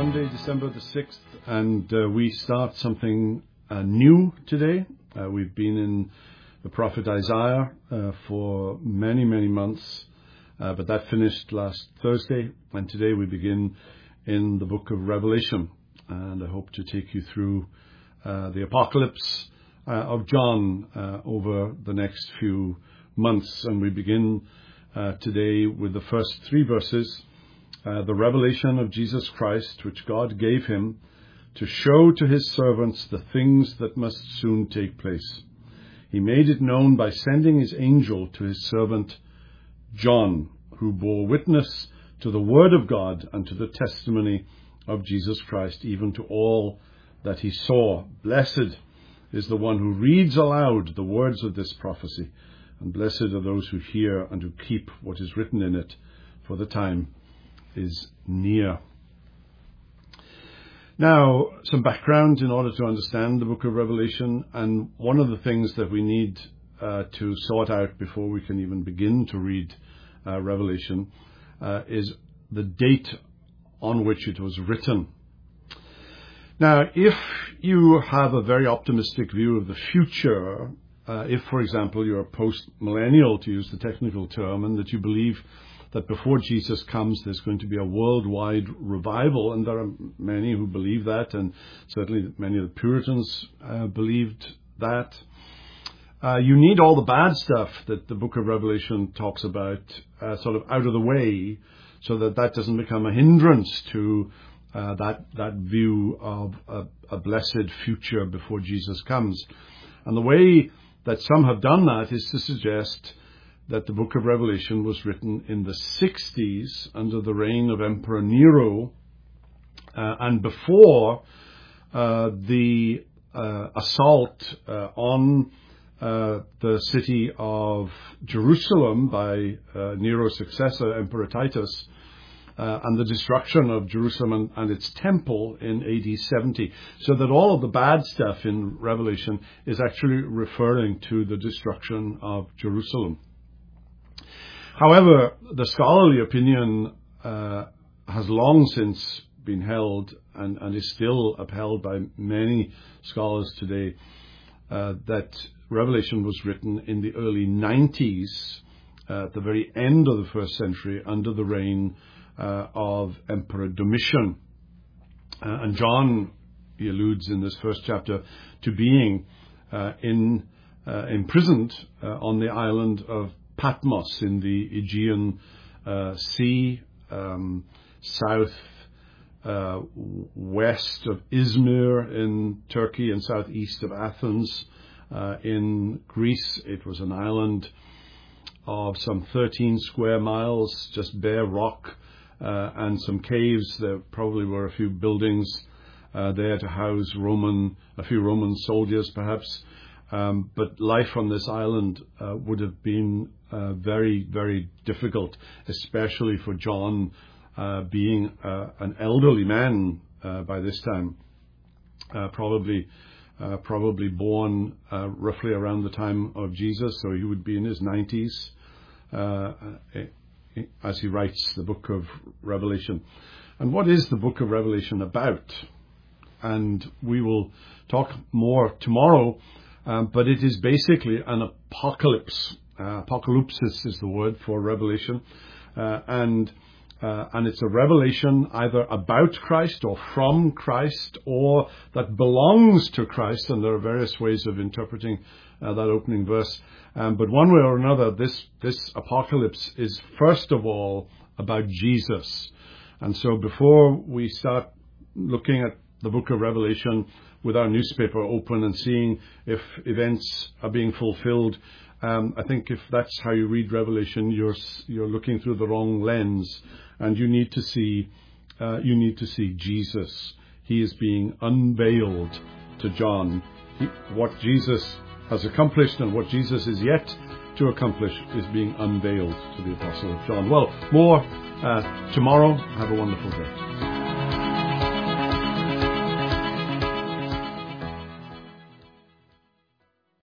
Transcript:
Sunday, December the 6th, and we start something new today. We've been in the prophet Isaiah for many, many months, but that finished last Thursday, and today we begin in the book of Revelation, and I hope to take you through the apocalypse of John over the next few months, and we begin today with the first three verses. The revelation of Jesus Christ, which God gave him to show to his servants the things that must soon take place. He made it known by sending his angel to his servant John, who bore witness to the word of God and to the testimony of Jesus Christ, even to all that he saw. Blessed is the one who reads aloud the words of this prophecy, and blessed are those who hear and who keep what is written in it, for the time is near. Now, some background in order to understand the book of Revelation, and one of the things that we need to sort out before we can even begin to read Revelation is the date on which it was written. Now, if you have a very optimistic view of the future, if, for example, you're post-millennial, to use the technical term, and that you believe that before Jesus comes, there's going to be a worldwide revival, and there are many who believe that, and certainly many of the Puritans believed that. You need all the bad stuff that the book of Revelation talks about sort of out of the way, so that that doesn't become a hindrance to that view of a blessed future before Jesus comes. And the way that some have done that is to suggest that the book of Revelation was written in the 60s under the reign of Emperor Nero, and before the assault on the city of Jerusalem by Nero's successor, Emperor Titus, and the destruction of Jerusalem and its temple in AD 70. So that all of the bad stuff in Revelation is actually referring to the destruction of Jerusalem. However, the scholarly opinion has long since been held and is still upheld by many scholars today that Revelation was written in the early 90s, at the very end of the first century, under the reign of Emperor Domitian. And John, he alludes in this first chapter to being imprisoned on the island of Patmos in the Aegean Sea, south west of Izmir in Turkey and southeast of Athens in Greece. It was an island of some 13 square miles, just bare rock and some caves. There probably were a few buildings there to house a few Roman soldiers perhaps. But life on this island would have been very, very difficult, especially for John, being an elderly man by this time, probably born roughly around the time of Jesus, so he would be in his 90s as he writes the book of Revelation. And what is the book of Revelation about? And we will talk more tomorrow. But it is basically an apocalypse. Apocalypsis is the word for Revelation. And it's a revelation either about Christ or from Christ or that belongs to Christ. And there are various ways of interpreting that opening verse. But one way or another, this apocalypse is first of all about Jesus. And so before we start looking at the book of Revelation with our newspaper open and seeing if events are being fulfilled, I think if that's how you read Revelation, you're looking through the wrong lens, and you need to see Jesus. He is being unveiled to John. What Jesus has accomplished and what Jesus is yet to accomplish is being unveiled to the Apostle John. Well, more tomorrow. Have a wonderful day.